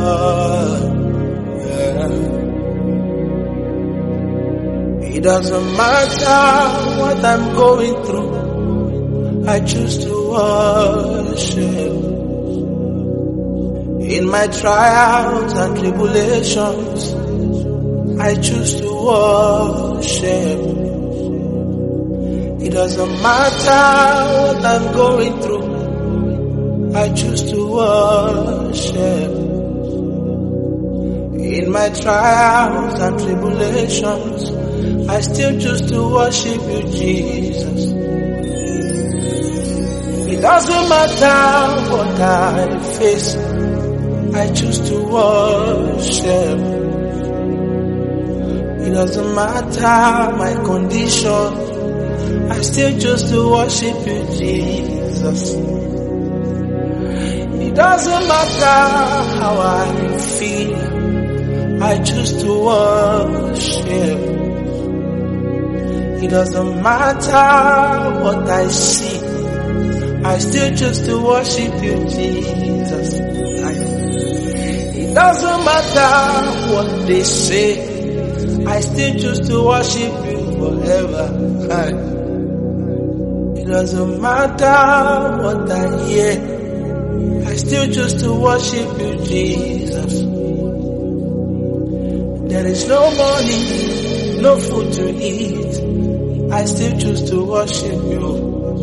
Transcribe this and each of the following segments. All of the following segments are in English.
Yeah. It doesn't matter what I'm going through, I choose to worship. In my trials and tribulations, I choose to worship. It doesn't matter what I'm going through, I choose to worship. In my trials and tribulations, I still choose to worship you, Jesus. It doesn't matter what I face, I choose to worship. It doesn't matter my condition, I still choose to worship you, Jesus. It doesn't matter how I feel, I choose to worship. It doesn't matter what I see, I still choose to worship you, Jesus. It doesn't matter what they say, I still choose to worship you forever. It doesn't matter what I hear, I still choose to worship you, Jesus. There is no money, no food to eat, I still choose to worship you.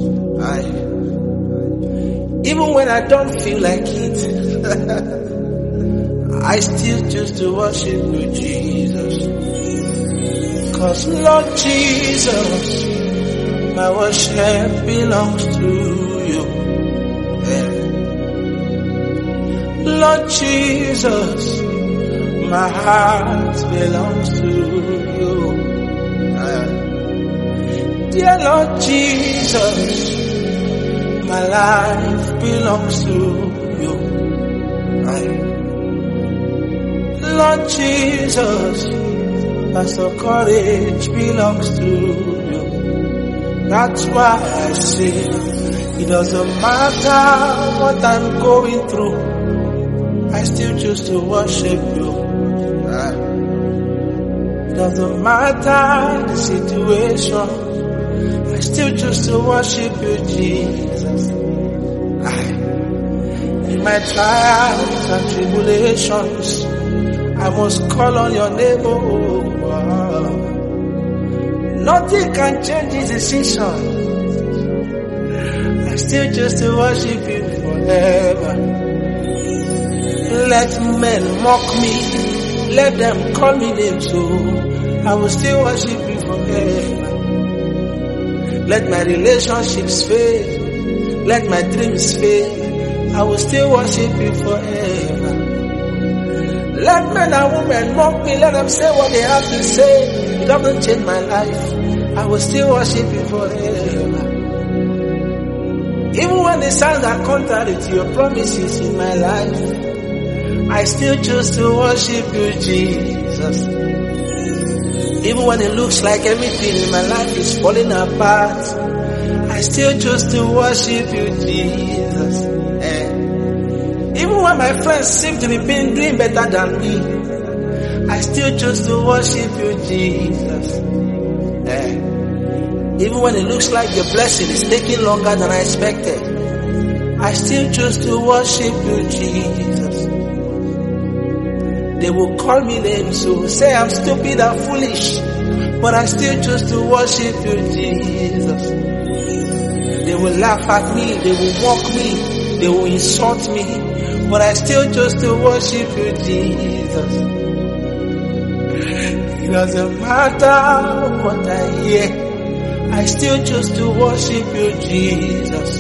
Even when I don't feel like it, I still choose to worship you, Jesus. 'Cause Lord Jesus, my worship belongs to you. Yeah. Lord Jesus, my heart belongs to you. Dear Lord Jesus, my life belongs to you. Lord Jesus, my soul courage belongs to you. That's why I say, it doesn't matter what I'm going through, I still choose to worship you. It doesn't matter the situation, I still choose to worship you, Jesus. In my trials and tribulations, I must call on your name, oh. Nothing can change this decision, I still choose to worship you forever. Let men mock me, let them call me names, so I will still worship you forever. Let my relationships fail, let my dreams fail, I will still worship you forever. Let men and women mock me, let them say what they have to say, it doesn't change my life, I will still worship you forever. Even when the signs are contrary to your promises in my life, I still choose to worship you, Jesus. Even when it looks like everything in my life is falling apart, I still choose to worship you, Jesus. Even when my friends seem to be doing better than me, I still choose to worship you, Jesus. Even when it looks like your blessing is taking longer than I expected, I still choose to worship you, Jesus. They will call me names, so say I'm stupid and foolish, but I still choose to worship you, Jesus. They will laugh at me, they will mock me, they will insult me, but I still choose to worship you, Jesus. It doesn't matter what I hear, I still choose to worship you, Jesus.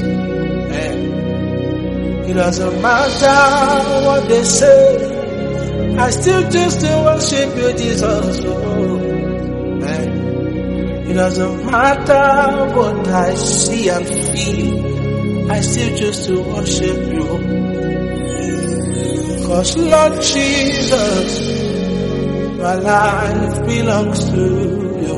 It doesn't matter what they say, I still choose to worship you, Jesus. It doesn't matter what I see and feel, I still choose to worship you. 'Cause Lord Jesus, my life belongs to you.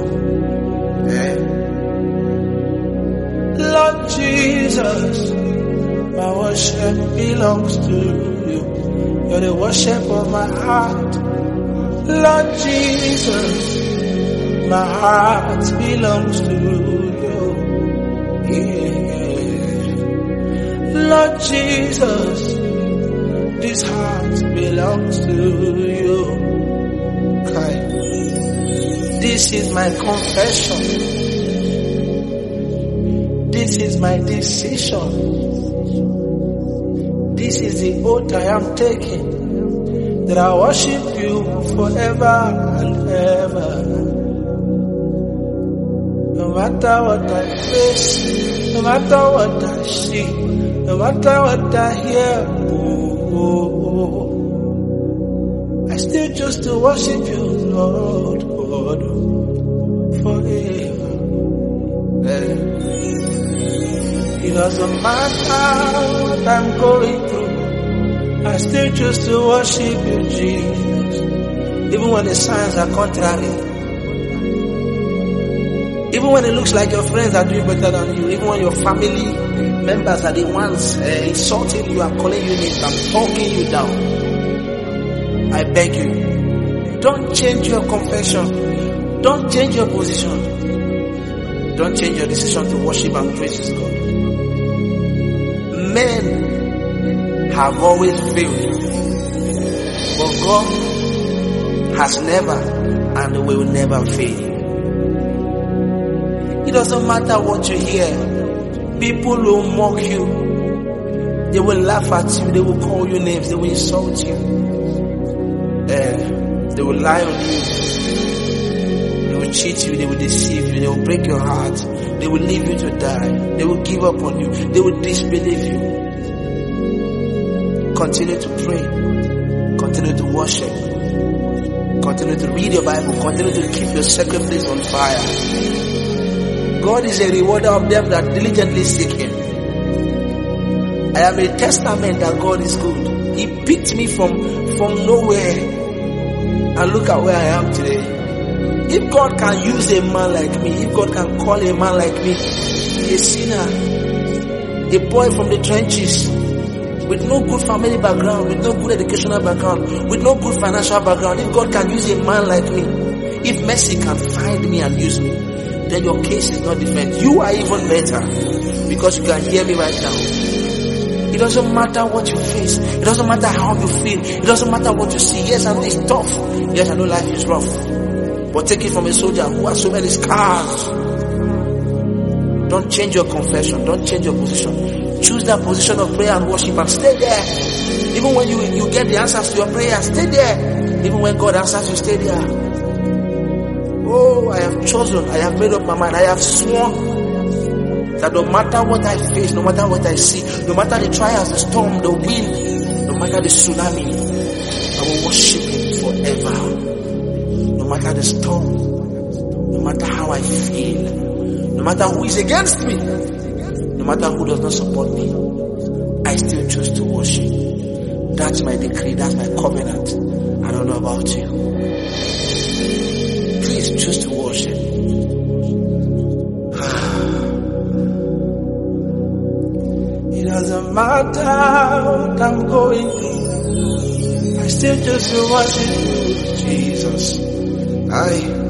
Lord Jesus, my worship belongs to you. You're the worship of my heart. Lord Jesus, my heart belongs to you. Yeah. Lord Jesus, this heart belongs to you. Okay. This is my confession. This is my decision. This is the oath I am taking, that I worship you forever and ever. No matter what I face, no matter what I see, no matter what I hear, I still choose to worship you, Lord God, forever. It doesn't matter what I'm going through, I still choose to worship you, Jesus. Even when the signs are contrary, even when it looks like your friends are doing better than you, even when your family members are the ones insulting you and calling you names and talking you down, I beg you, don't change your confession, don't change your position, don't change your decision to worship and praise God. Men have always failed, but God has never and will never fail. It doesn't matter what you hear. People will mock you. They will laugh at you. They will call you names. They will insult you. They will lie on you. They will cheat you. They will deceive you. They will break your heart. They will leave you to die. They will give up on you. They will disbelieve you. Continue to pray. Continue to worship. Continue to read your Bible. Continue to keep your secret place on fire. God is a rewarder of them that diligently seek Him. I am a testament that God is good. He picked me from nowhere, and look at where I am today. If God can use a man like me, if God can call a man like me, a sinner, a boy from the trenches, with no good family background, with no good educational background, with no good financial background, if God can use a man like me, if mercy can find me and use me, then your case is not different. You are even better because you can hear me right now. It doesn't matter what you face. It doesn't matter how you feel. It doesn't matter what you see. Yes, I know it's tough. Yes, I know life is rough. But take it from a soldier who has so many scars. Don't change your confession. Don't change your position. Choose that position of prayer and worship and stay there. Even when you get the answers to your prayer, stay there. Even when God answers you, stay there. Oh, I have chosen, I have made up my mind, I have sworn that no matter what I face, no matter what I see, no matter the trials, the storm, the wind, no matter the tsunami, I will worship Him forever. No matter the storm, no matter how I feel, no matter who is against me, no matter who does not support me, I still choose to worship. That's my decree, that's my covenant. I don't know about you. Please choose to worship. It doesn't matter what I'm going through, I still choose to worship you, Jesus.